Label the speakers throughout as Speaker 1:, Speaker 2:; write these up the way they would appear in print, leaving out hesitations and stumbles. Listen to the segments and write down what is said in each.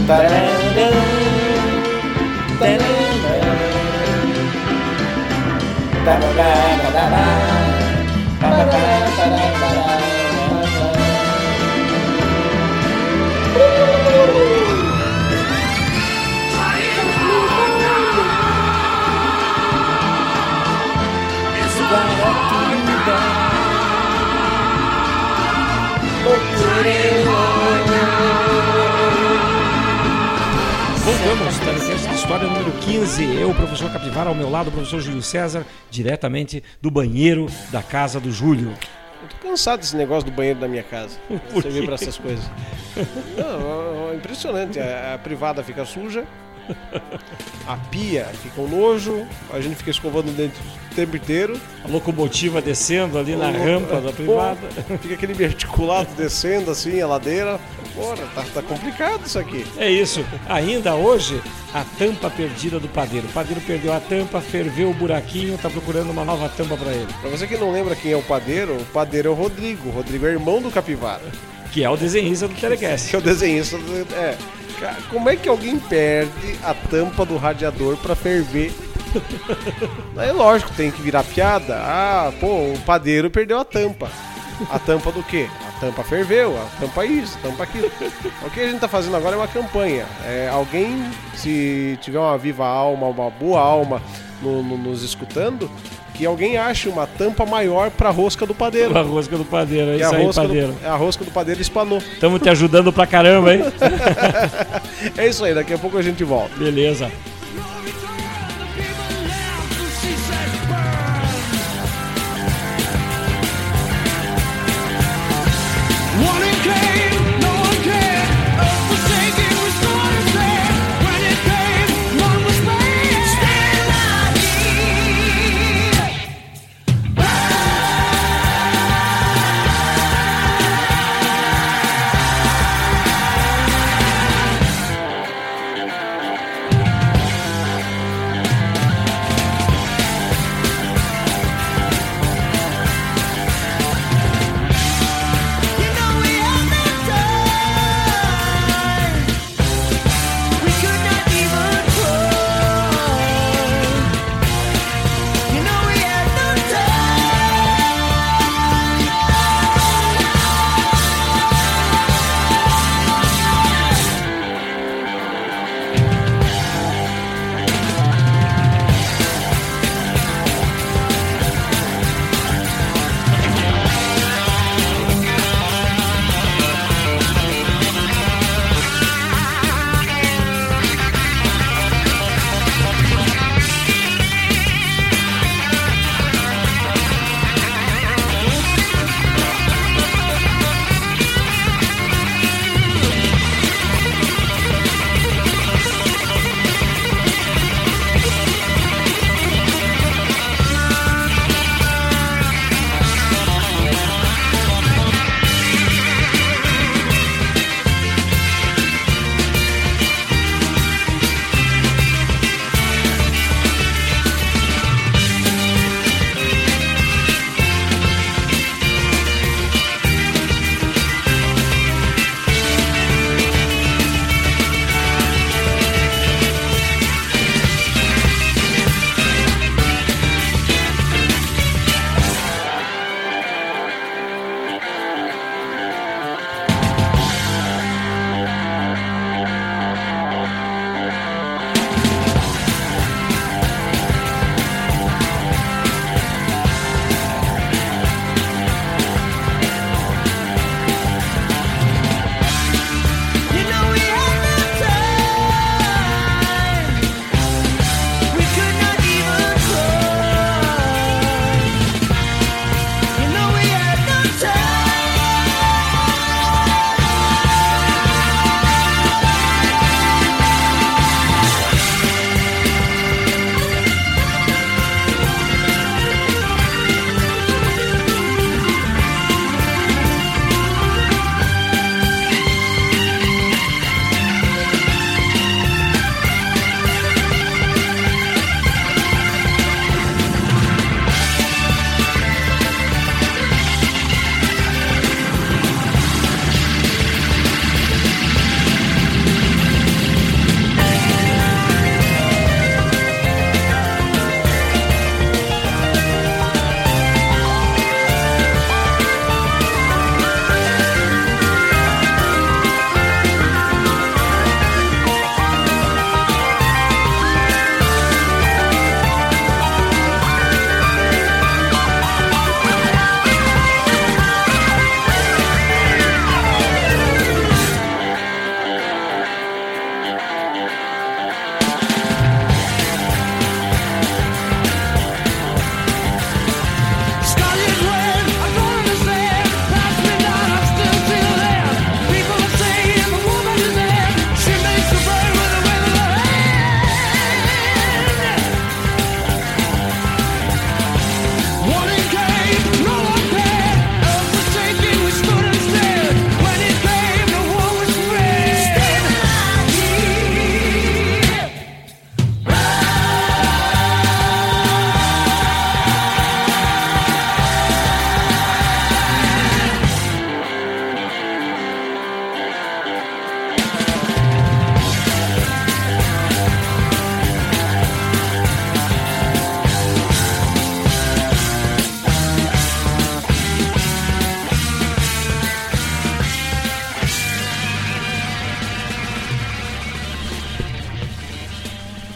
Speaker 1: Voltamos, Telecast de História número 15. Eu, o professor Capivara, ao meu lado, o professor Júlio César, diretamente do banheiro da casa do Júlio.
Speaker 2: Eu tô cansado desse negócio do banheiro da minha casa.
Speaker 1: Por
Speaker 2: Você vê
Speaker 1: quê?
Speaker 2: pra essas coisas. Não, é impressionante. A privada fica suja, a pia fica um nojo, a gente fica escovando o dente o tempo inteiro.
Speaker 1: A locomotiva descendo ali na rampa da privada.
Speaker 2: Fica aquele verticulado descendo assim, a ladeira. Porra, tá complicado isso aqui.
Speaker 1: É isso. Ainda hoje, a tampa perdida do padeiro. O padeiro perdeu a tampa, ferveu o buraquinho, tá procurando uma nova tampa pra ele.
Speaker 2: Pra você que não lembra quem é o padeiro é o Rodrigo. O Rodrigo é irmão do Capivara,
Speaker 1: Que é o desenhista do Telecast.
Speaker 2: que é o desenhista. Cara, como é que alguém perde a tampa do radiador pra ferver? É lógico, tem que virar piada. O padeiro perdeu a tampa. A tampa do quê? A tampa ferveu, a tampa isso, a tampa aquilo. O que a gente tá fazendo agora é uma campanha. Alguém, se tiver uma viva alma, uma boa alma nos escutando, que alguém ache uma tampa maior pra rosca do padeiro.
Speaker 1: A rosca do padeiro, é isso aí, padeiro.
Speaker 2: A rosca do padeiro espanou.
Speaker 1: Estamos te ajudando pra caramba, hein?
Speaker 2: É isso aí, daqui a pouco a gente volta.
Speaker 1: Beleza.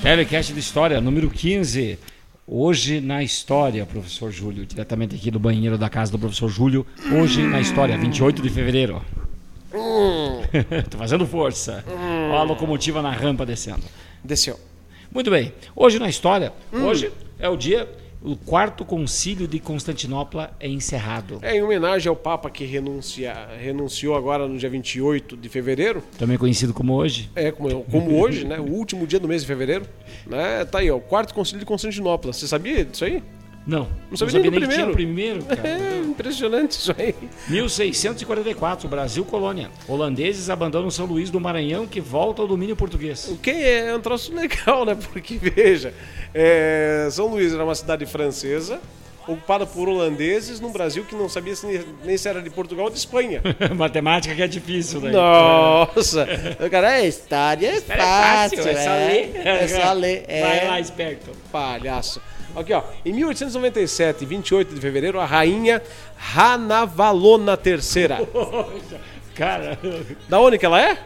Speaker 1: Telecast de História, número 15. Hoje na História, professor Júlio. Diretamente aqui do banheiro da casa do professor Júlio. Hoje na História, 28 de fevereiro. Tô fazendo força. Olha a locomotiva na rampa descendo.
Speaker 2: Desceu.
Speaker 1: Muito bem. Hoje na História, hoje é o dia... O quarto concílio de Constantinopla é encerrado.
Speaker 2: Em homenagem ao Papa que renunciou agora no dia 28 de fevereiro.
Speaker 1: Também conhecido como hoje.
Speaker 2: Como hoje, né? O último dia do mês de fevereiro. Né? Tá aí, ó, o quarto concílio de Constantinopla. Você sabia disso aí?
Speaker 1: Não
Speaker 2: sabia nem
Speaker 1: que tinha o primeiro, cara.
Speaker 2: Impressionante isso aí.
Speaker 1: 1644, Brasil colônia. Holandeses abandonam São Luís do Maranhão, que volta ao domínio português.
Speaker 2: O que é um troço legal, né? Porque, veja, São Luís era uma cidade francesa, ocupada por holandeses, num Brasil que não sabia nem se era de Portugal ou de Espanha.
Speaker 1: Matemática que é difícil, né?
Speaker 2: Nossa! Cara, história é fácil.
Speaker 1: É só ler.
Speaker 2: É só ler.
Speaker 1: Vai lá, esperto.
Speaker 2: Palhaço. Aqui, ó. Em 1897, 28 de fevereiro, a rainha Ranavalona III.
Speaker 1: Cara.
Speaker 2: Da onde que ela é?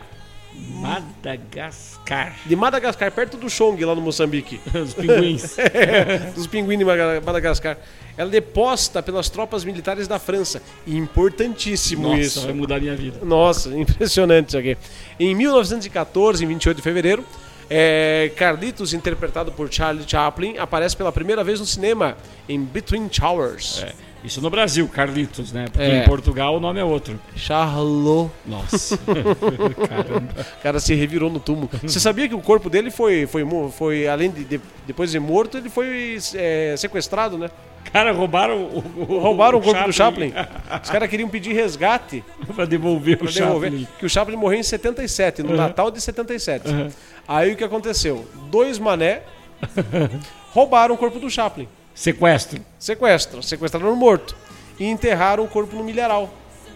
Speaker 1: Madagascar.
Speaker 2: De Madagascar, perto do Chong, lá no Moçambique.
Speaker 1: Os pinguins.
Speaker 2: Dos pinguins de Madagascar. Ela é deposta pelas tropas militares da França. Importantíssimo.
Speaker 1: Nossa,
Speaker 2: isso.
Speaker 1: Vai mudar a minha vida.
Speaker 2: Nossa, impressionante isso aqui. Em 1914, em 28 de fevereiro, Carlitos, interpretado por Charlie Chaplin, aparece pela primeira vez no cinema, em Between Towers.
Speaker 1: Isso no Brasil, Carlitos, né? Porque em Portugal o nome é outro.
Speaker 2: Charlot.
Speaker 1: Nossa. Caramba.
Speaker 2: O cara se revirou no túmulo. Você sabia que o corpo dele foi além de depois de morto, ele foi sequestrado, né?
Speaker 1: Cara, roubaram
Speaker 2: o corpo do Chaplin. Os caras queriam pedir resgate
Speaker 1: pra devolver o Chaplin.
Speaker 2: Que o Chaplin morreu em 77, no Natal de 77. Aí o que aconteceu? 2 mané roubaram o corpo do Chaplin. Sequestraram o morto e enterraram o corpo no milharal.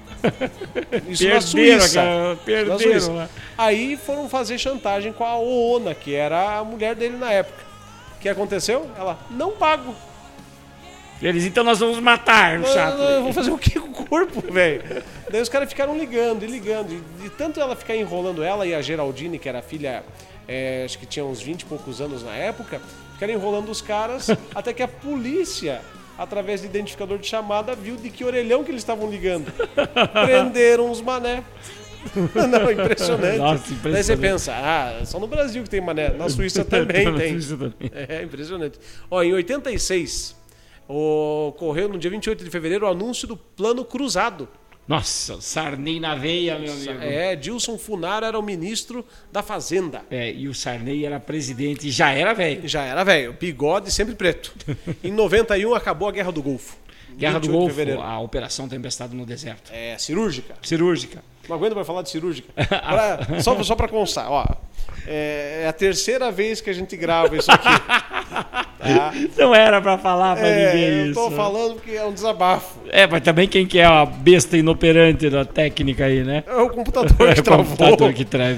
Speaker 2: Isso na Suíça.
Speaker 1: Perderam lá.
Speaker 2: Aí foram fazer chantagem com a Oona, que era a mulher dele na época. O que aconteceu? Ela, não pago.
Speaker 1: Eles, então nós vamos matar o Chaplin.
Speaker 2: Vou fazer o que com o corpo, velho? Daí os caras ficaram ligando. E tanto ela ficar enrolando ela e a Geraldine, que era a filha, acho que tinha uns 20 e poucos anos na época, ficaram enrolando os caras até que a polícia, através de identificador de chamada, viu de que orelhão que eles estavam ligando. Prenderam os mané. Não, impressionante.
Speaker 1: Nossa, impressionante.
Speaker 2: Daí você pensa, só no Brasil que tem mané. Na Suíça também tem. Impressionante. Ó, em 86... ocorreu no dia 28 de fevereiro o anúncio do Plano Cruzado.
Speaker 1: Nossa, Sarney na veia, meu amigo.
Speaker 2: Dilson Funaro era o ministro da Fazenda.
Speaker 1: E o Sarney era presidente e já era velho.
Speaker 2: Bigode sempre preto. Em 91 acabou a Guerra do Golfo.
Speaker 1: Guerra do Golfo, a Operação Tempestade no Deserto.
Speaker 2: Cirúrgica. Não aguento mais falar de cirúrgica. Só pra constar, ó. É a terceira vez que a gente grava isso aqui. Tá?
Speaker 1: Não era pra falar pra ninguém isso.
Speaker 2: Eu tô falando porque é um desabafo.
Speaker 1: Mas também quem que é a besta inoperante da técnica aí, né?
Speaker 2: É o computador que travou.
Speaker 1: O computador que trava.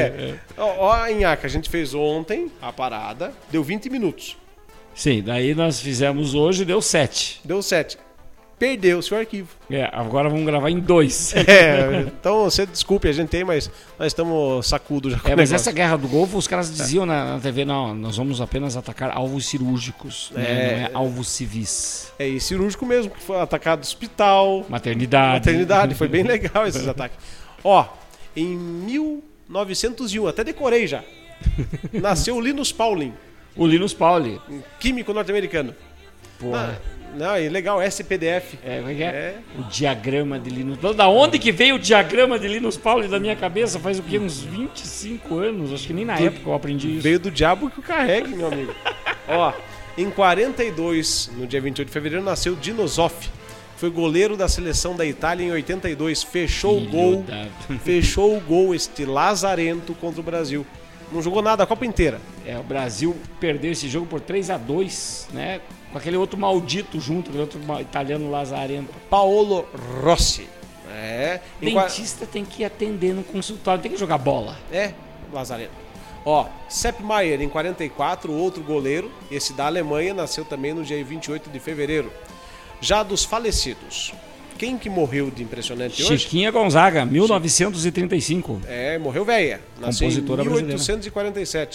Speaker 2: Ó, Inhaca, a gente fez ontem a parada, deu 20 minutos.
Speaker 1: Sim, daí nós fizemos hoje, deu 7.
Speaker 2: Perdeu-se o arquivo.
Speaker 1: Agora vamos gravar em 2.
Speaker 2: Então você desculpe a gente mas nós estamos sacudos já com
Speaker 1: mas essa Guerra do Golfo, os caras diziam na TV, não, nós vamos apenas atacar alvos cirúrgicos, né? Não é alvos civis.
Speaker 2: E cirúrgico mesmo, que foi atacado hospital.
Speaker 1: Maternidade,
Speaker 2: foi bem legal esses ataques. Ó, em 1901, até decorei já, nasceu o Linus Pauling.
Speaker 1: O Linus Pauling.
Speaker 2: Um químico norte-americano. Não, é legal, SPDF.
Speaker 1: O diagrama de Linus. Da onde que veio o diagrama de Linus Pauling da minha cabeça? Faz o quê? Uns 25 anos? Acho que nem na época eu aprendi isso.
Speaker 2: Veio do diabo que o carregue, meu amigo. Ó, em 42, no dia 28 de fevereiro, nasceu Dino Zoff. Foi goleiro da seleção da Itália em 82. Fechou o gol este lazarento contra o Brasil. Não jogou nada a Copa inteira.
Speaker 1: O Brasil perdeu esse jogo por 3-2, né? Com aquele outro maldito junto, aquele outro italiano lazarento.
Speaker 2: Paolo Rossi.
Speaker 1: Dentista tem que atender no consultório, tem que jogar bola.
Speaker 2: Lazarento. Ó, Sepp Maier, em 44, outro goleiro, esse da Alemanha, nasceu também no dia 28 de fevereiro. Já dos falecidos, quem que morreu de impressionante hoje?
Speaker 1: Chiquinha Gonzaga, 1935.
Speaker 2: Morreu velha. Nasceu
Speaker 1: Compositora
Speaker 2: em 1847.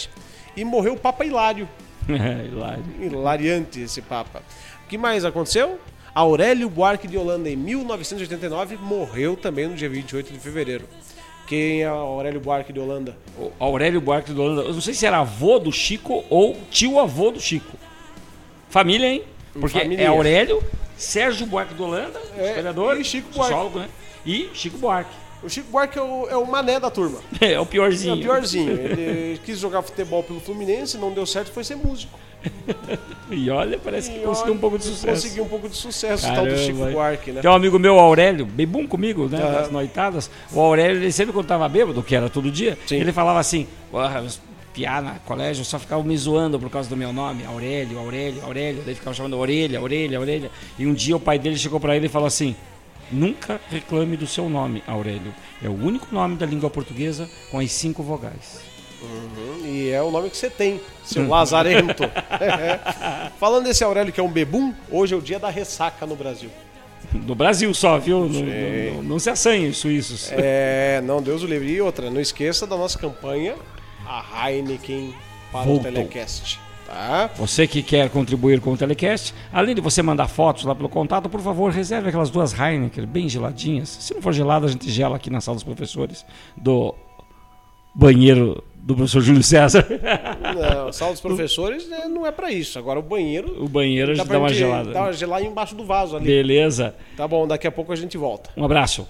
Speaker 2: E morreu o Papa Hilário.
Speaker 1: Hilário.
Speaker 2: Hilariante esse Papa. O que mais aconteceu? Aurélio Buarque de Holanda, em 1989, morreu também no dia 28 de fevereiro. Quem é Aurélio Buarque de Holanda?
Speaker 1: O Aurélio Buarque de Holanda. Eu não sei se era avô do Chico ou tio-avô do Chico. Família, hein? Porque
Speaker 2: Família.
Speaker 1: é Aurélio, Sérgio Buarque de Holanda, historiador,
Speaker 2: e Chico Buarque.
Speaker 1: sociólogo, né? E Chico Buarque.
Speaker 2: O Chico Buarque é o mané da turma.
Speaker 1: É o piorzinho.
Speaker 2: É o piorzinho. Ele quis jogar futebol pelo Fluminense, não deu certo, foi ser músico.
Speaker 1: E olha, parece que conseguiu um pouco de sucesso.
Speaker 2: Conseguiu um pouco de sucesso,
Speaker 1: Caramba,
Speaker 2: o tal do Chico Buarque, né?
Speaker 1: Tem um amigo meu, Aurélio, bebum comigo, né? Nas noitadas. O Aurélio, ele sempre quando tava bêbado, que era todo dia,
Speaker 2: Sim.
Speaker 1: ele falava assim, piá na colégio só ficava me zoando por causa do meu nome, Aurélio. Daí ficava chamando orelha. E um dia o pai dele chegou pra ele e falou assim: nunca reclame do seu nome, Aurélio. É o único nome da língua portuguesa com as 5 vogais.
Speaker 2: E é o nome que você tem, seu lazarento. Falando desse Aurélio que é um bebum, hoje é o dia da ressaca no Brasil.
Speaker 1: No Brasil só, viu? Não se assanhem, suíços.
Speaker 2: Não, Deus o livre. E outra, não esqueça da nossa campanha, a Heineken para
Speaker 1: Voltou.
Speaker 2: o Telecast. Tá?
Speaker 1: Você que quer contribuir com o Telecast, além de você mandar fotos lá pelo contato, por favor, reserve aquelas 2 Heineken bem geladinhas. Se não for gelada, a gente gela aqui na sala dos professores do banheiro do professor Júlio César.
Speaker 2: Não, a sala dos professores não é pra isso. Agora o banheiro...
Speaker 1: O banheiro a gente dá uma gelada.
Speaker 2: Dá uma gelada embaixo do vaso ali.
Speaker 1: Beleza.
Speaker 2: Tá bom, daqui a pouco a gente volta.
Speaker 1: Um abraço.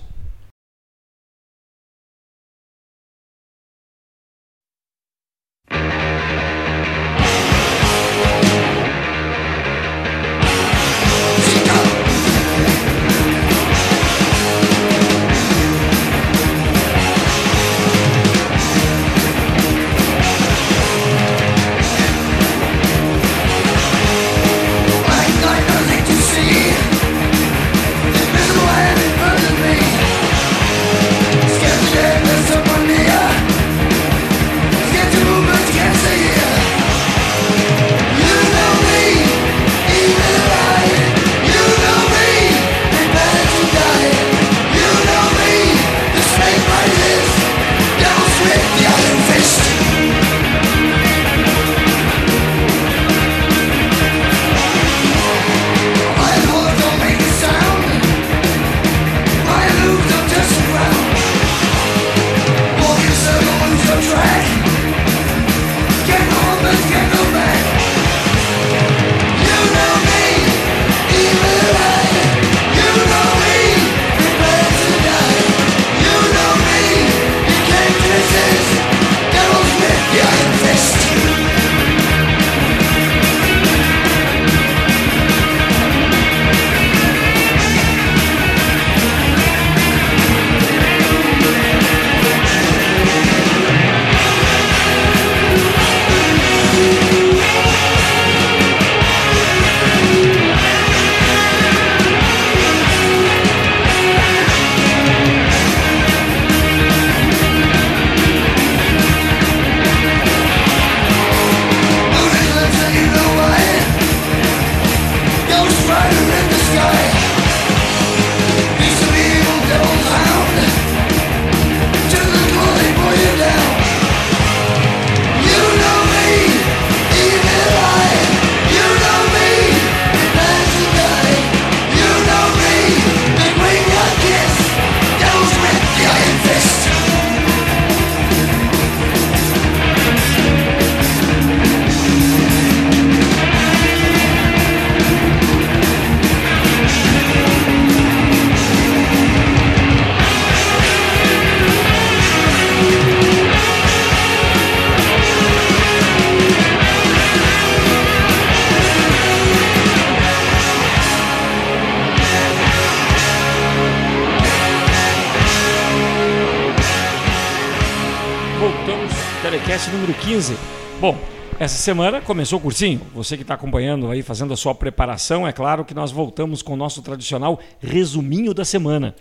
Speaker 1: Telecast número 15. Bom, essa semana começou o cursinho. Você que está acompanhando aí, fazendo a sua preparação, é claro que nós voltamos com o nosso tradicional resuminho da semana.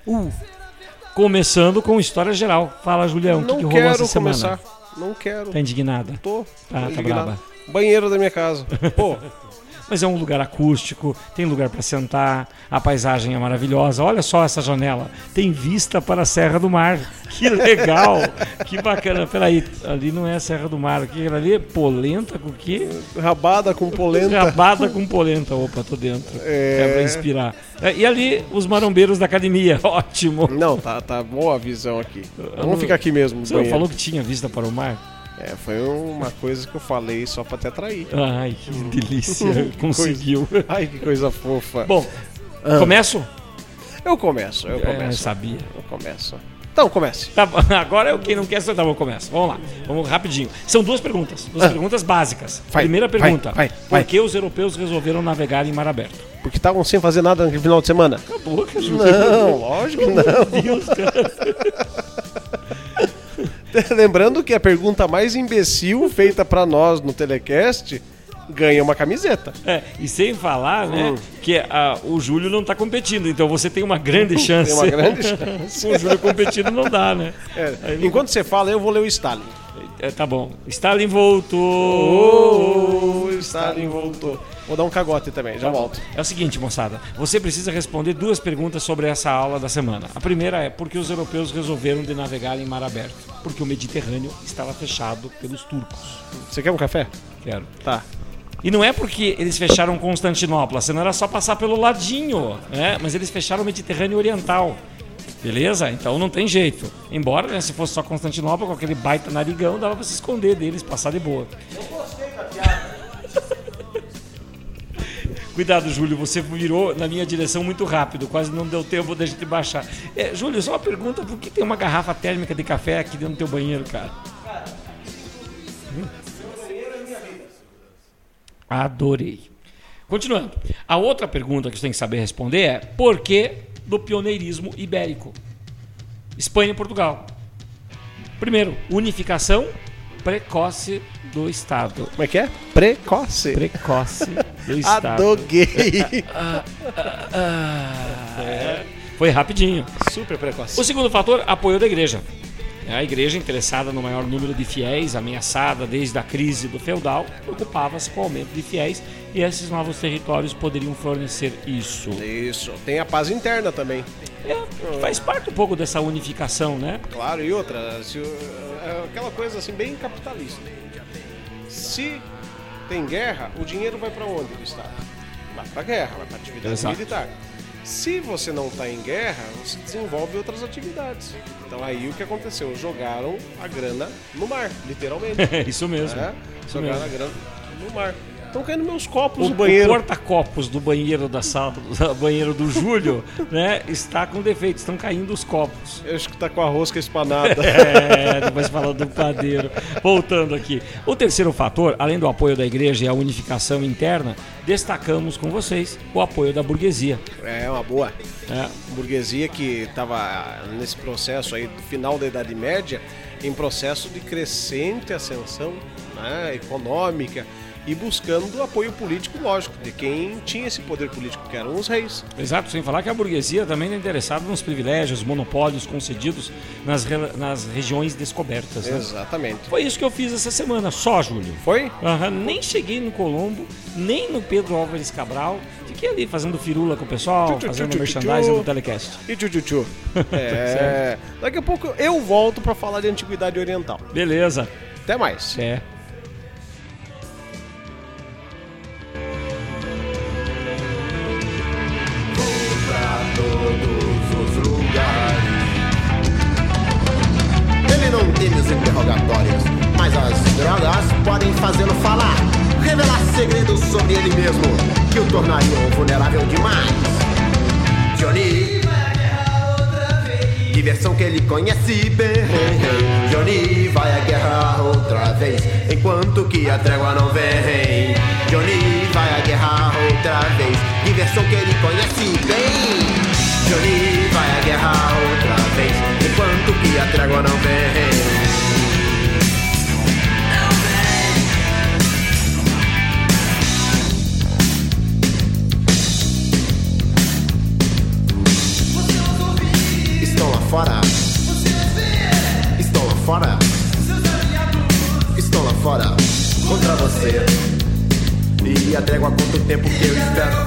Speaker 1: Começando com história geral. Fala, Julião, o que rolou essa semana?
Speaker 2: Não quero começar. Não quero.
Speaker 1: Tá indignada?
Speaker 2: Tô
Speaker 1: Tá
Speaker 2: indignado.
Speaker 1: brava.
Speaker 2: Banheiro da minha casa. Pô,
Speaker 1: mas é um lugar acústico, tem lugar para sentar, a paisagem é maravilhosa. Olha só essa janela, tem vista para a Serra do Mar. Que legal, que bacana. Peraí, ali não é a Serra do Mar, aquilo ali é polenta com o quê?
Speaker 2: Rabada com polenta.
Speaker 1: Rabada com polenta, opa, tô dentro. É pra inspirar. E ali, os marombeiros da academia, ótimo.
Speaker 2: Não, tá boa a visão aqui. Vamos ficar aqui mesmo.
Speaker 1: Você não falou que tinha vista para o mar?
Speaker 2: Foi uma coisa que eu falei só pra te atrair.
Speaker 1: Ai, que delícia, conseguiu.
Speaker 2: Ai, que coisa fofa.
Speaker 1: Bom, começo?
Speaker 2: Eu começo.
Speaker 1: Eu sabia.
Speaker 2: Eu começo. Então, comece.
Speaker 1: Tá, agora quem não quer, tá bom, começa. Vamos lá, vamos rapidinho. São duas perguntas básicas. Primeira pergunta, por que os europeus resolveram navegar em mar aberto?
Speaker 2: Porque estavam sem fazer nada no final de semana.
Speaker 1: Acabou, cara.
Speaker 2: Não, lógico que não.
Speaker 1: Meu Deus, cara.
Speaker 2: Lembrando que a pergunta mais imbecil feita pra nós no Telecast ganha uma camiseta.
Speaker 1: E sem falar, né, que o Júlio não tá competindo, então você tem uma grande chance.
Speaker 2: Tem uma grande chance.
Speaker 1: Com o Júlio competindo não dá, né?
Speaker 2: Enquanto você fala, eu vou ler o Stalin.
Speaker 1: Tá bom. Stalin voltou.
Speaker 2: Stalin voltou. Vou dar um cagote também, já volto.
Speaker 1: É o seguinte, moçada, você precisa responder duas perguntas sobre essa aula da semana. A primeira é por que os europeus resolveram de navegar em mar aberto? Porque o Mediterrâneo estava fechado pelos turcos.
Speaker 2: Você quer um café?
Speaker 1: Quero.
Speaker 2: Tá.
Speaker 1: E não é porque eles fecharam Constantinopla, senão era só passar pelo ladinho, né? Mas eles fecharam o Mediterrâneo Oriental. Beleza? Então não tem jeito. Embora, né, se fosse só Constantinopla, com aquele baita narigão, dava pra se esconder deles, passar de boa.
Speaker 2: Eu gostei da piada.
Speaker 1: Cuidado, Júlio, você virou na minha direção muito rápido, quase não deu tempo da gente baixar. Júlio, só uma pergunta, por que tem uma garrafa térmica de café aqui dentro do teu banheiro, cara? Adorei. Continuando. A outra pergunta que você tem que saber responder é por que do pioneirismo ibérico? Espanha e Portugal. Primeiro, unificação precoce do Estado.
Speaker 2: Como é que é? Precoce.
Speaker 1: Precoce do Estado.
Speaker 2: Adoguei.
Speaker 1: Foi rapidinho.
Speaker 2: Super precoce.
Speaker 1: O segundo fator, apoio da igreja. A igreja, interessada no maior número de fiéis, ameaçada desde a crise do feudal, preocupava-se com o aumento de fiéis e esses novos territórios poderiam fornecer isso.
Speaker 2: Isso. Tem a paz interna também.
Speaker 1: Faz parte um pouco dessa unificação, né?
Speaker 2: Claro, e outra, aquela coisa assim bem capitalista. Se tem guerra, o dinheiro vai para onde do Estado? Vai para guerra, vai para atividade militar. Se você não está em guerra, você desenvolve outras atividades. Então aí o que aconteceu? Jogaram a grana no mar, literalmente.
Speaker 1: Isso mesmo.
Speaker 2: Jogaram a grana no mar. Estão caindo meus copos no banheiro.
Speaker 1: O porta-copos do banheiro da sala, do banheiro do Júlio, né, está com defeito, estão caindo os copos.
Speaker 2: Eu acho que está com a rosca espanada.
Speaker 1: Depois falando do padeiro. Voltando aqui. O terceiro fator, além do apoio da igreja e a unificação interna, destacamos com vocês o apoio da burguesia.
Speaker 2: É uma boa. Burguesia que estava nesse processo aí do final da Idade Média, em processo de crescente ascensão, né, econômica, e buscando apoio político, lógico, de quem tinha esse poder político, que eram os reis.
Speaker 1: Exato, sem falar que a burguesia também está interessada nos privilégios, monopólios concedidos nas regiões descobertas. Né?
Speaker 2: Exatamente.
Speaker 1: Foi isso que eu fiz essa semana, só, Júlio.
Speaker 2: Foi?
Speaker 1: Nem cheguei no Colombo, nem no Pedro Álvares Cabral. Fiquei ali fazendo firula com o pessoal, fazendo merchandising no Telecast.
Speaker 2: E tchu. Daqui a pouco eu volto para falar de Antiguidade Oriental.
Speaker 1: Beleza.
Speaker 2: Até mais.
Speaker 3: Ele não teme os interrogatórios, mas as drogas podem fazê-lo falar, revelar segredos sobre ele mesmo que o tornariam vulnerável demais. Johnny vai à guerra outra vez. Diversão que ele conhece bem. Johnny vai à guerra outra vez, enquanto que a trégua não vem. Johnny vai à guerra outra vez. Diversão que ele conhece bem. Johnny vai à guerra outra vez, enquanto que a trégua não vem. Estão lá fora. Estão lá fora. Estão lá fora contra você. E a trégua quanto tempo que eu espero.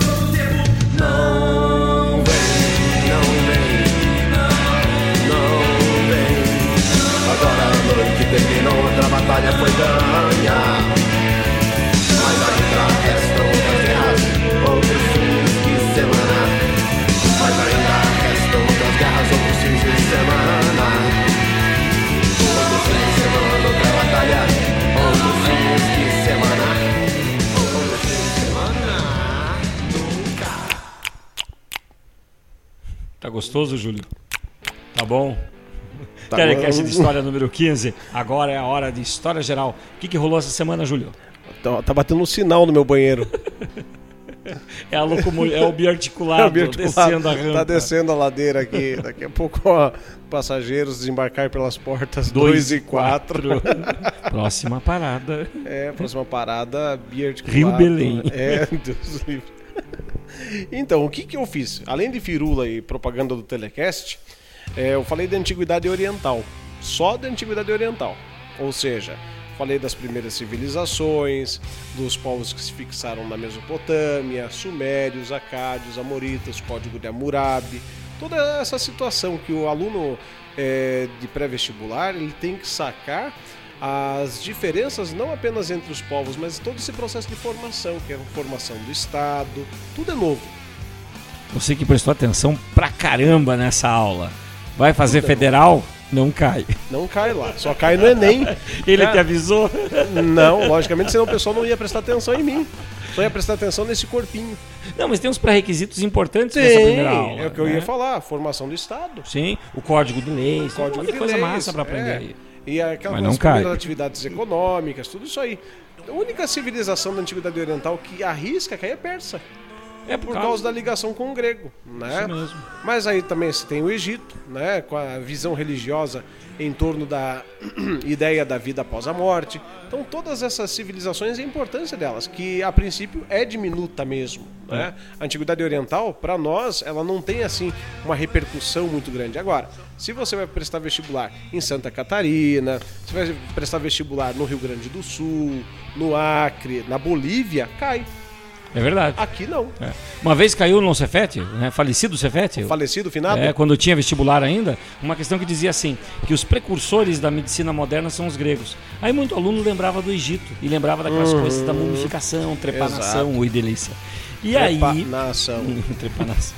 Speaker 3: Não vem, não vem, não vem. Agora a noite terminou, outra batalha foi ganha. Mas ainda restam outras guerras, outros fins de semana. Mas ainda restam outras guerras, outros fins de semana. Outros fins de semana, outra batalha, outros fins de semana. Outros fins de semana, nunca.
Speaker 1: Tá gostoso, Júlio? Tá bom?
Speaker 2: Tá
Speaker 1: Telecast
Speaker 2: bom.
Speaker 1: de História número 15. Agora é a hora de História Geral. O que rolou essa semana, Júlio?
Speaker 2: Tá batendo um sinal no meu banheiro.
Speaker 1: É o biarticulado, descendo a rampa.
Speaker 2: Tá descendo a ladeira aqui. Daqui a pouco, ó, passageiros desembarcar pelas portas 2 e 4.
Speaker 1: Próxima parada.
Speaker 2: Próxima parada, biarticulado.
Speaker 1: Rio Belém.
Speaker 2: Deus livre. Então, o que eu fiz? Além de firula e propaganda do Telecast, eu falei da Antiguidade Oriental. Só da Antiguidade Oriental. Ou seja, falei das primeiras civilizações, dos povos que se fixaram na Mesopotâmia, sumérios, acádios, amoritas, Código de Hammurabi, toda essa situação que o aluno de pré-vestibular ele tem que sacar as diferenças não apenas entre os povos, mas todo esse processo de formação, que é a formação do Estado, tudo é novo.
Speaker 1: Você que prestou atenção pra caramba nessa aula. Vai fazer federal? Não cai.
Speaker 2: Não cai lá, só cai no Enem.
Speaker 1: Ele te avisou?
Speaker 2: Não, logicamente, senão o pessoal não ia prestar atenção em mim. Só ia prestar atenção nesse corpinho.
Speaker 1: Não, mas tem uns pré-requisitos importantes nessa primeira aula.
Speaker 2: É o que eu ia falar, formação do Estado.
Speaker 1: Sim, o código de leis,
Speaker 2: Código
Speaker 1: tem
Speaker 2: de
Speaker 1: coisa
Speaker 2: leis,
Speaker 1: massa pra aprender aí.
Speaker 2: E
Speaker 1: Mas
Speaker 2: aquelas
Speaker 1: não
Speaker 2: primeiras
Speaker 1: cai.
Speaker 2: atividades econômicas, tudo isso aí. A única civilização da Antiguidade Oriental que arrisca cair é persa.
Speaker 1: É
Speaker 2: Por causa da ligação com o grego, né?
Speaker 1: Isso mesmo.
Speaker 2: Mas aí também se tem o Egito, né? Com a visão religiosa em torno da ideia da vida após a morte. Então todas essas civilizações e a importância delas, que a princípio é diminuta mesmo, né? A Antiguidade Oriental, para nós, ela não tem assim uma repercussão muito grande. Agora, se você vai prestar vestibular em Santa Catarina, se vai prestar vestibular no Rio Grande do Sul, no Acre, na Bolívia, cai.
Speaker 1: É verdade.
Speaker 2: Aqui não.
Speaker 1: É. Uma vez caiu no Cefete, né? Falecido Cefete.
Speaker 2: Falecido, finado?
Speaker 1: Quando tinha vestibular ainda, uma questão que dizia assim, que os precursores da medicina moderna são os gregos. Aí muito aluno lembrava do Egito e lembrava daquelas coisas da mumificação, trepanação, oi delícia. E aí... Trepanação.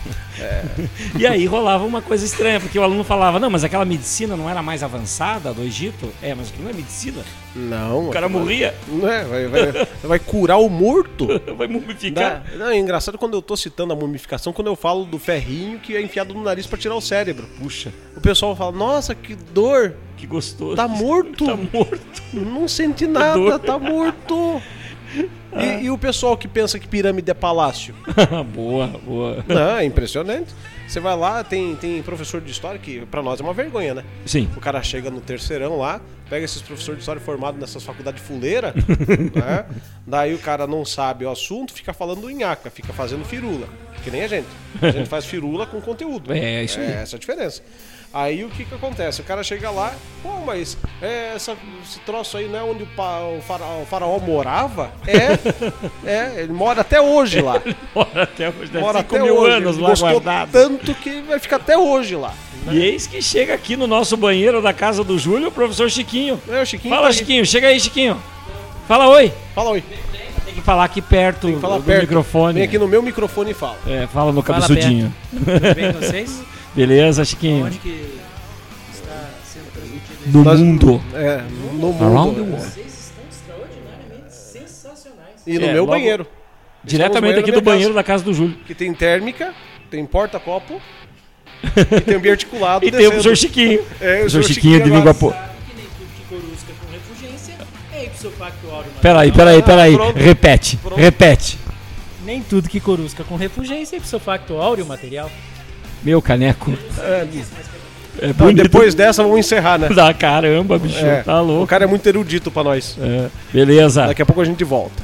Speaker 1: E aí rolava uma coisa estranha, porque o aluno falava, não, mas aquela medicina não era mais avançada do Egito? Mas aquilo não é medicina.
Speaker 2: Não.
Speaker 1: O cara morria.
Speaker 2: Não é, vai curar o morto.
Speaker 1: Vai mumificar.
Speaker 2: Não, é engraçado quando eu tô citando a mumificação, quando eu falo do ferrinho que é enfiado no nariz pra tirar o cérebro.
Speaker 1: Puxa,
Speaker 2: O pessoal fala, nossa, que dor.
Speaker 1: que gostoso.
Speaker 2: Tá morto.
Speaker 1: Tá morto.
Speaker 2: Não sente nada,
Speaker 1: dor.
Speaker 2: tá morto. E o pessoal que pensa que pirâmide é palácio?
Speaker 1: Boa, boa.
Speaker 2: Não, é impressionante. Você vai lá, tem professor de história que pra nós é uma vergonha, né?
Speaker 1: Sim.
Speaker 2: O cara chega no terceirão lá, pega esses professores de história formados nessas faculdades fuleiras, né? Daí o cara não sabe o assunto, fica falando nhaca, fica fazendo firula. Que nem a gente. A gente faz firula com conteúdo.
Speaker 1: É, isso aí.
Speaker 2: Essa é a diferença. Aí o que acontece? O cara chega lá, pô, mas esse troço aí não é onde o faraó morava? Ele mora até hoje lá.
Speaker 1: Mora até hoje, deve
Speaker 2: Mora
Speaker 1: 5
Speaker 2: até
Speaker 1: mil
Speaker 2: hoje.
Speaker 1: anos
Speaker 2: Ele
Speaker 1: lá
Speaker 2: gostou
Speaker 1: guardado.
Speaker 2: tanto que vai ficar até hoje lá.
Speaker 1: E eis que chega aqui no nosso banheiro da casa do Júlio o professor Chiquinho.
Speaker 2: O Chiquinho
Speaker 1: Fala,
Speaker 2: tá aí.
Speaker 1: Chiquinho, chega aí, Chiquinho. Fala oi.
Speaker 2: Fala oi.
Speaker 1: Tem que falar aqui perto
Speaker 2: Fala
Speaker 1: do
Speaker 2: perto.
Speaker 1: microfone.
Speaker 2: Vem aqui no meu microfone e fala.
Speaker 1: Fala no
Speaker 4: Fala
Speaker 1: cabeçudinho.
Speaker 4: Tudo bem com vocês?
Speaker 1: Beleza, Chiquinho?
Speaker 4: Onde que está sendo transmitido
Speaker 1: Do
Speaker 2: Nós-
Speaker 1: mundo.
Speaker 2: No
Speaker 1: Around the
Speaker 2: mundo.
Speaker 1: world.
Speaker 4: Vocês estão extraordinariamente sensacionais.
Speaker 2: E no
Speaker 1: É,
Speaker 2: meu
Speaker 1: logo-
Speaker 2: banheiro.
Speaker 1: Diretamente
Speaker 2: Estamos
Speaker 1: aqui
Speaker 2: no
Speaker 1: do banheiro da casa do Júlio.
Speaker 2: Que tem térmica, tem porta-copo e tem um biarticulado
Speaker 1: E tem o professor Chiquinho.
Speaker 2: É, o
Speaker 1: Professor
Speaker 2: professor
Speaker 1: Chiquinho de
Speaker 2: agora.
Speaker 1: Vinguapô.
Speaker 4: Sabe que nem tudo que corusca com refugência é ipso facto aureum
Speaker 1: Peraí.
Speaker 2: Pronto.
Speaker 1: Repete.
Speaker 2: Pronto.
Speaker 1: Repete.
Speaker 4: Nem tudo que corusca com refugência é ipso facto aureum material.
Speaker 1: Meu caneco. É
Speaker 2: Não,
Speaker 1: bonito.
Speaker 2: depois dessa vamos encerrar, né?
Speaker 1: Da caramba, bicho. Tá
Speaker 2: O
Speaker 1: louco.
Speaker 2: cara é muito erudito pra nós.
Speaker 1: Beleza.
Speaker 2: Daqui a pouco a gente volta.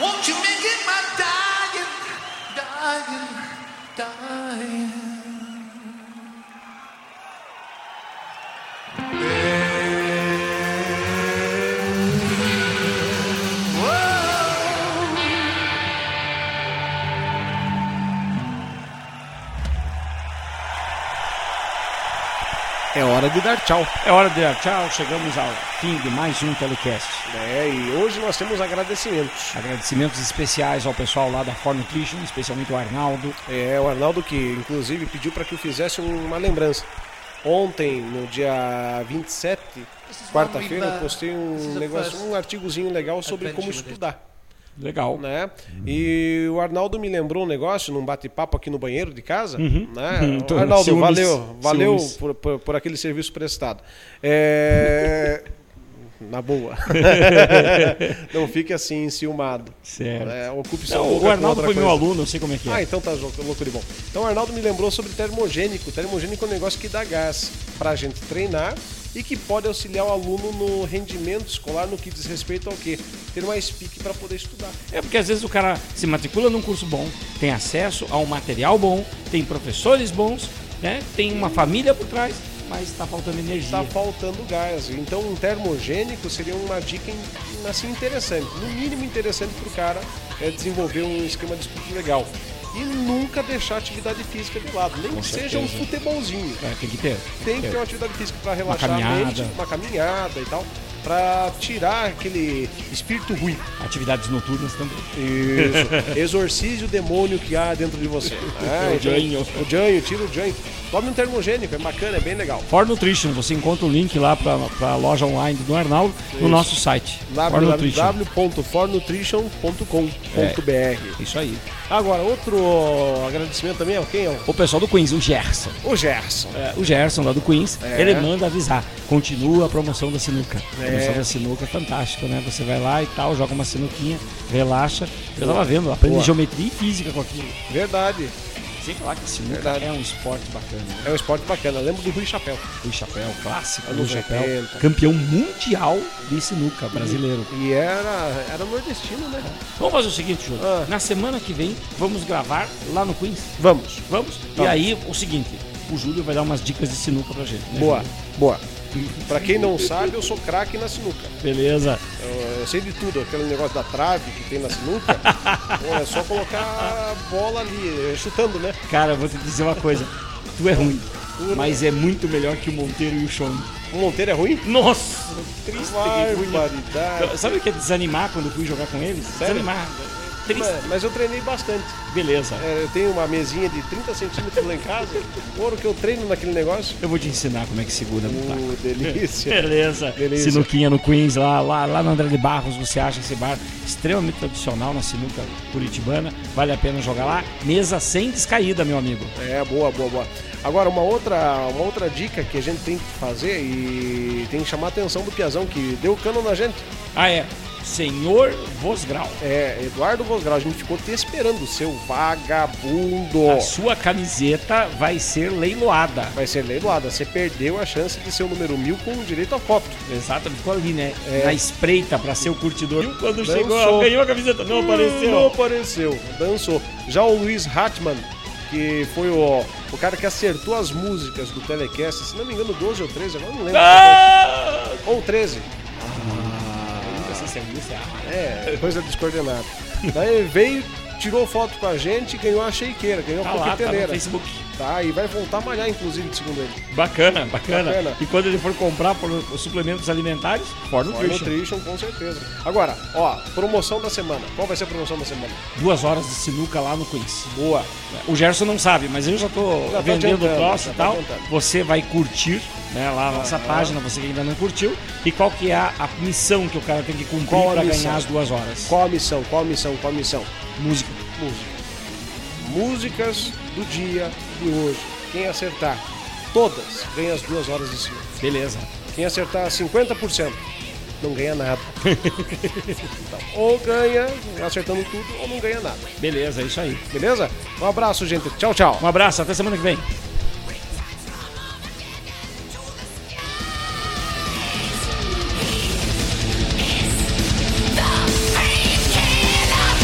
Speaker 5: Won't you make it my dying, dying, dying?
Speaker 2: É hora de dar tchau.
Speaker 1: É hora de dar tchau, chegamos ao fim de mais um telecast.
Speaker 2: E hoje nós temos agradecimentos.
Speaker 1: Agradecimentos especiais ao pessoal lá da For Nutrition, especialmente o Arnaldo.
Speaker 2: O Arnaldo que inclusive pediu para que eu fizesse uma lembrança. Ontem, no dia 27, quarta-feira, eu postei um artigozinho legal sobre como estudar.
Speaker 1: Legal.
Speaker 2: Né? E o Arnaldo me lembrou um negócio num bate-papo aqui no banheiro de casa. Né? Arnaldo,
Speaker 1: Ciúmes.
Speaker 2: valeu
Speaker 1: Ciúmes.
Speaker 2: por aquele serviço prestado. Na boa. Não fique assim enciumado.
Speaker 1: Certo.
Speaker 2: Ocupe sua
Speaker 1: Não,
Speaker 2: boca
Speaker 1: o
Speaker 2: com
Speaker 1: Arnaldo
Speaker 2: outra
Speaker 1: foi meu
Speaker 2: coisa.
Speaker 1: aluno, eu sei como é que é.
Speaker 2: Então tá louco de bom. Então o Arnaldo me lembrou sobre termogênico. Termogênico é um negócio que dá gás pra gente treinar e que pode auxiliar o aluno no rendimento escolar no que diz respeito ao quê? Ter mais pique para poder estudar.
Speaker 1: É porque às vezes o cara se matricula num curso bom, tem acesso a um material bom, tem professores bons, né? Tem uma família por trás, mas está faltando energia.
Speaker 2: Está faltando gás. Então um termogênico seria uma dica assim, interessante, no mínimo interessante para o cara desenvolver um esquema de estudo legal. E nunca deixar a atividade física de lado, nem que seja um futebolzinho.
Speaker 1: Tem que ter.
Speaker 2: Tem que ter uma atividade física para relaxar
Speaker 1: Uma caminhada.
Speaker 2: a mente, uma caminhada e tal, para tirar aquele espírito ruim.
Speaker 1: Atividades noturnas também.
Speaker 2: Isso. Exorcize o demônio que há dentro de você.
Speaker 1: O janho.
Speaker 2: O janho, tira o janho. Tome um termogênico, é bacana, é bem legal.
Speaker 1: For Nutrition, você encontra o link lá para a loja online do Arnaldo no nosso site.
Speaker 2: www.fornutrition.com.br.
Speaker 1: Isso aí.
Speaker 2: Agora, outro agradecimento também é quem?
Speaker 1: O pessoal do Queens, o Gerson.
Speaker 2: O Gerson.
Speaker 1: O Gerson lá do Queens, ele manda avisar. Continua a promoção da sinuca. A promoção da sinuca é fantástico, né? Você vai lá e tal, joga uma sinuquinha, relaxa. Eu tava vendo, aprende geometria e física com aquilo.
Speaker 2: Verdade.
Speaker 1: Sem falar que a sinuca
Speaker 2: Verdade.
Speaker 1: é um esporte bacana. Né?
Speaker 2: É um esporte bacana. Eu lembro do Rui Chapéu.
Speaker 1: Rui Chapéu, clássico.
Speaker 2: Anos
Speaker 1: Rui Chapéu,
Speaker 2: 80.
Speaker 1: campeão mundial de sinuca brasileiro.
Speaker 2: E era nordestino, né?
Speaker 1: Vamos fazer o seguinte, Júlio. Na semana que vem, vamos gravar lá no Queens.
Speaker 2: Vamos.
Speaker 1: Vamos? E aí, o seguinte, o Júlio vai dar umas dicas de sinuca pra gente. Né,
Speaker 2: Boa,
Speaker 1: Júlio?
Speaker 2: boa. Pra quem não sabe, eu sou craque na sinuca.
Speaker 1: Beleza.
Speaker 2: Eu sei de tudo, aquele negócio da trave que tem na sinuca. Pô, é só colocar a bola ali, chutando, né?
Speaker 1: Cara, eu vou te dizer uma coisa. Tu é ruim, mas é muito melhor que o Monteiro e o Sean.
Speaker 2: O Monteiro é ruim?
Speaker 1: Nossa, triste que ruim.
Speaker 2: Barbaridade.
Speaker 1: Sabe o que é desanimar quando eu fui jogar com eles?
Speaker 2: Sério?
Speaker 1: Desanimar. Triste.
Speaker 2: Mas eu treinei bastante.
Speaker 1: Beleza.
Speaker 2: Eu tenho uma mesinha de 30 centímetros lá em casa. Ouro que eu treino naquele negócio.
Speaker 1: Eu vou te ensinar como é que segura no taco.
Speaker 2: Delícia.
Speaker 1: Beleza.
Speaker 2: Delícia.
Speaker 1: Sinuquinha no Queens, lá no André de Barros, você acha esse bar extremamente tradicional na sinuca curitibana. Vale a pena jogar lá. Mesa sem descaída, meu amigo.
Speaker 2: Boa. Agora, uma outra dica que a gente tem que fazer e tem que chamar a atenção do Piazão, que deu cano na gente.
Speaker 1: Senhor Vosgrau.
Speaker 2: Eduardo Vosgrau, a gente ficou te esperando, seu vagabundo.
Speaker 1: A sua camiseta vai ser leiloada.
Speaker 2: Vai ser leiloada. Você perdeu a chance de ser o número 1000 com direito a foto.
Speaker 1: Exato, ficou ali, né? Na espreita pra ser o curtidor. E quando
Speaker 2: Dançou.
Speaker 1: chegou, ganhou a camiseta, não apareceu.
Speaker 2: Não apareceu, dançou. Já o Luiz Hartmann, que foi o cara que acertou as músicas do Telecast, se não me engano, 12 ou 13, agora não lembro. Ou 13. Coisa descoordenada. Daí veio, tirou foto com a gente e ganhou a shakeira, ganhou a
Speaker 1: Tá
Speaker 2: coqueteleira.
Speaker 1: no Facebook.
Speaker 2: Tá, e vai voltar a malhar, inclusive, segundo ele.
Speaker 1: Bacana.
Speaker 2: Bacana.
Speaker 1: E quando ele for comprar por suplementos alimentares, For Nutrition.
Speaker 2: Nutrition, com certeza. Agora, promoção da semana. Qual vai ser a promoção da semana?
Speaker 1: 2 horas de sinuca lá no Queens.
Speaker 2: Boa.
Speaker 1: O Gerson não sabe, mas eu já tô vendendo o troço e tal.
Speaker 2: adiantando.
Speaker 1: Você vai curtir, né, lá a nossa página, você que ainda não curtiu. E qual que é a missão que o cara tem que cumprir para ganhar as 2 horas?
Speaker 2: Qual a missão?
Speaker 1: Música.
Speaker 2: Músicas do dia de hoje. Quem acertar todas, ganha as 2 horas de cima.
Speaker 1: Beleza.
Speaker 2: Quem acertar 50%, não ganha nada. Então, ou ganha acertando tudo, ou não ganha nada.
Speaker 1: Beleza, é isso aí.
Speaker 2: Beleza? Um abraço, gente. Tchau, tchau.
Speaker 1: Um abraço, até semana que vem.
Speaker 6: Painkiller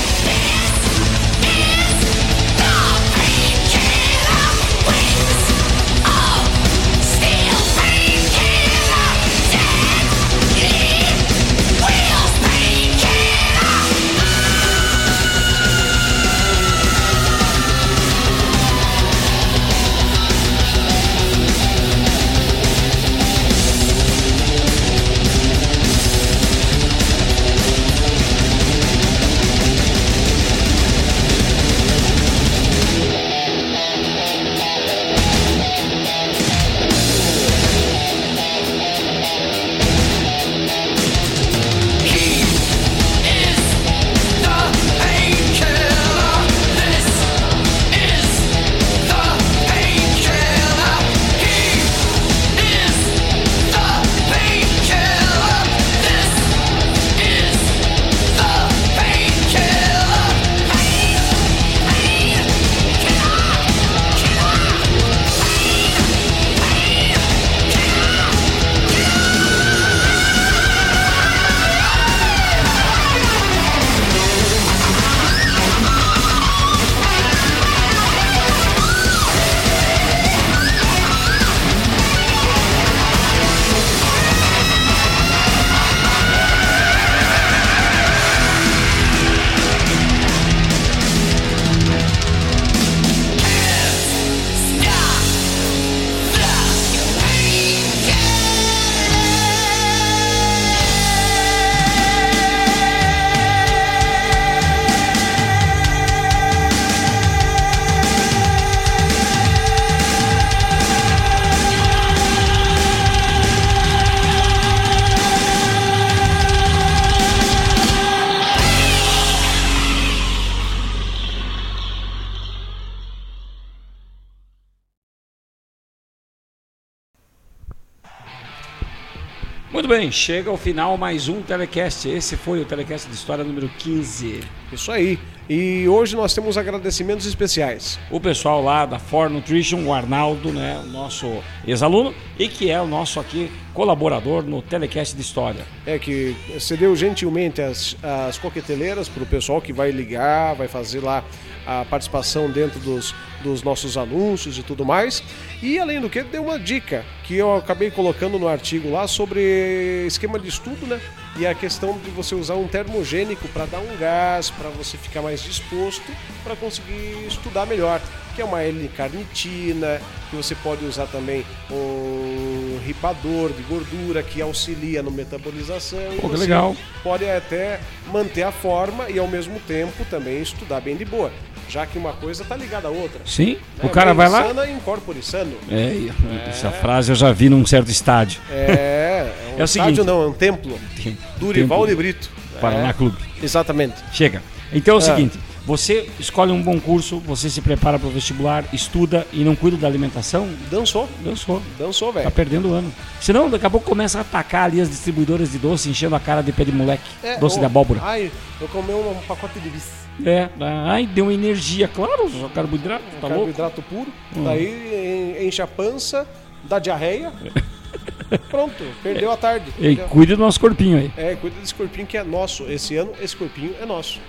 Speaker 1: Muito bem, chega ao final mais um Telecast. Esse foi o Telecast de História número 15.
Speaker 2: Isso aí. E hoje nós temos agradecimentos especiais.
Speaker 1: O pessoal lá da For Nutrition, o Arnaldo, né, o nosso ex-aluno, e que é o nosso aqui colaborador no Telecast de História.
Speaker 2: Que cedeu gentilmente as coqueteleiras para o pessoal que vai ligar, vai fazer lá a participação dentro dos nossos anúncios e tudo mais. E além do que, deu uma dica que eu acabei colocando no artigo lá sobre esquema de estudo, né? E a questão de você usar um termogênico para dar um gás, para você ficar mais disposto, para conseguir estudar melhor. Que é uma L-carnitina, que você pode usar também um ripador de gordura que auxilia na metabolização.
Speaker 1: Pô, que legal.
Speaker 2: Pode até manter a forma e ao mesmo tempo também estudar bem de boa. Já que uma coisa está ligada à outra.
Speaker 1: Sim,
Speaker 2: né?
Speaker 1: o cara vai lá...
Speaker 2: sana incorpore sano.
Speaker 1: Essa frase eu já vi num certo estádio.
Speaker 2: É um
Speaker 1: É o
Speaker 2: estádio
Speaker 1: seguinte,
Speaker 2: não, é um templo. Durival de Brito.
Speaker 1: Paraná Clube.
Speaker 2: Exatamente.
Speaker 1: Chega. Então é o seguinte, você escolhe um bom curso, você se prepara para o vestibular, estuda e não cuida da alimentação,
Speaker 2: Dançou,
Speaker 1: tá
Speaker 2: velho.
Speaker 1: perdendo o ano. Senão daqui a pouco começa a atacar ali as distribuidoras de doce, enchendo a cara de pé de moleque, doce de abóbora.
Speaker 2: Ai, eu comi um pacote de bis.
Speaker 1: Ai, deu uma energia, claro, só carboidrato, tá louco?
Speaker 2: Carboidrato puro. Daí enche a pança, dá diarreia. Pronto, perdeu a tarde.
Speaker 1: E
Speaker 2: Entendeu?
Speaker 1: cuide do nosso corpinho aí.
Speaker 2: Cuida desse corpinho que é nosso. Esse ano, esse corpinho é nosso.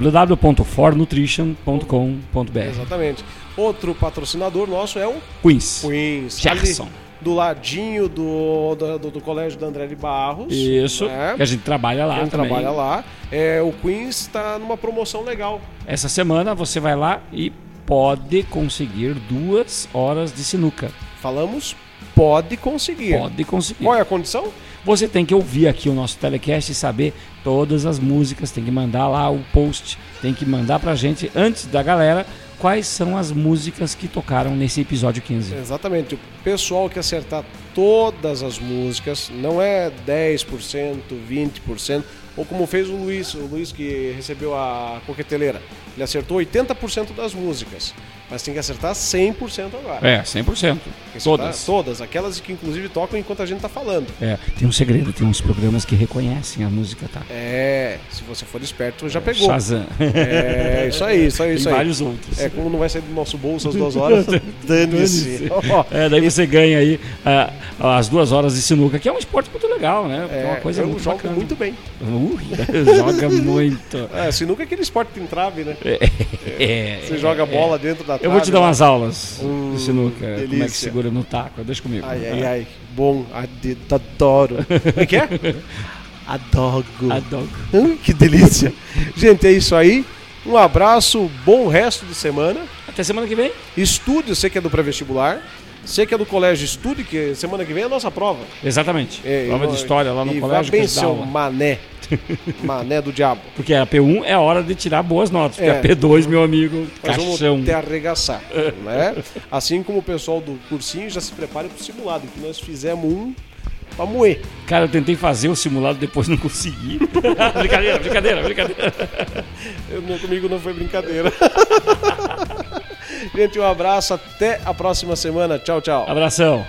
Speaker 1: www.fornutrition.com.br.
Speaker 2: Exatamente. Outro patrocinador nosso é o
Speaker 1: Queens.
Speaker 2: Ali
Speaker 1: Gerson.
Speaker 2: do ladinho do colégio da André de Barros.
Speaker 1: Isso,
Speaker 2: né?
Speaker 1: que a gente trabalha lá
Speaker 2: Quem
Speaker 1: também.
Speaker 2: trabalha lá. O Queens está numa promoção legal.
Speaker 1: Essa semana você vai lá e pode conseguir 2 horas de sinuca.
Speaker 2: Falamos, pode conseguir.
Speaker 1: Pode conseguir.
Speaker 2: Qual é a condição?
Speaker 1: Você tem que ouvir aqui o nosso telecast e saber todas as músicas, tem que mandar lá o post, tem que mandar pra gente, antes da galera, quais são as músicas que tocaram nesse episódio 15.
Speaker 2: Exatamente. O pessoal que acertar todas as músicas, não é 10%, 20%, ou como fez o Luiz que recebeu a coqueteleira. Ele acertou 80% das músicas, mas tem que acertar 100% agora.
Speaker 1: 100%.
Speaker 2: Todas. Todas, aquelas que inclusive tocam enquanto a gente tá falando.
Speaker 1: Tem um segredo, tem uns programas que reconhecem a música, tá?
Speaker 2: Se você for esperto, já pegou.
Speaker 1: Shazam.
Speaker 2: Isso aí.
Speaker 1: Tem vários outros.
Speaker 2: Como não vai sair do nosso bolso às 2 horas, dane-se.
Speaker 1: Daí você ganha aí as 2 horas de sinuca, que é um esporte muito legal, né? É uma coisa muito
Speaker 2: jogo
Speaker 1: bacana.
Speaker 2: muito bem.
Speaker 1: Joga muito.
Speaker 2: Sinuca é aquele esporte que tem trave, né? Você
Speaker 1: Você
Speaker 2: joga bola dentro da trave.
Speaker 1: Eu vou te dar umas aulas de sinuca.
Speaker 2: delícia.
Speaker 1: Como é que segura no taco? Deixa comigo.
Speaker 2: Ai. Bom, adoro. Como é que é? Adoro. Que delícia. Gente, é isso aí. Um abraço, bom resto de semana.
Speaker 1: Até semana que vem.
Speaker 2: Estude, você que é do pré-vestibular. Você que é do colégio, estude, que semana que vem é a nossa prova.
Speaker 1: Exatamente. Prova de história lá no colégio.
Speaker 2: Vá bem, seu mané. Mané do diabo.
Speaker 1: Porque a P1 é a hora de tirar boas notas. Porque a P2, meu amigo,
Speaker 2: nós
Speaker 1: caixão.
Speaker 2: vamos te arregaçar. Né? Assim como o pessoal do cursinho já se prepara para o simulado, que nós fizemos um pra moer.
Speaker 1: Cara, eu tentei fazer o simulado, depois não consegui. Brincadeira.
Speaker 2: Comigo não foi brincadeira. Gente, um abraço, até a próxima semana. Tchau, tchau.
Speaker 1: Abração.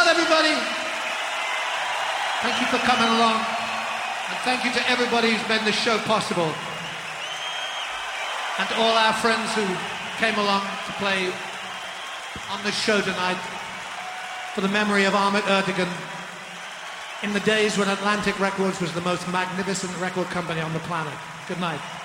Speaker 5: lot, everybody. Thank you for coming along. And thank you to everybody who's made this show possible. And to all our friends who came along to play on this show tonight for the memory of Ahmet Ertegun in the days when Atlantic Records was the most magnificent record company on the planet. Good night.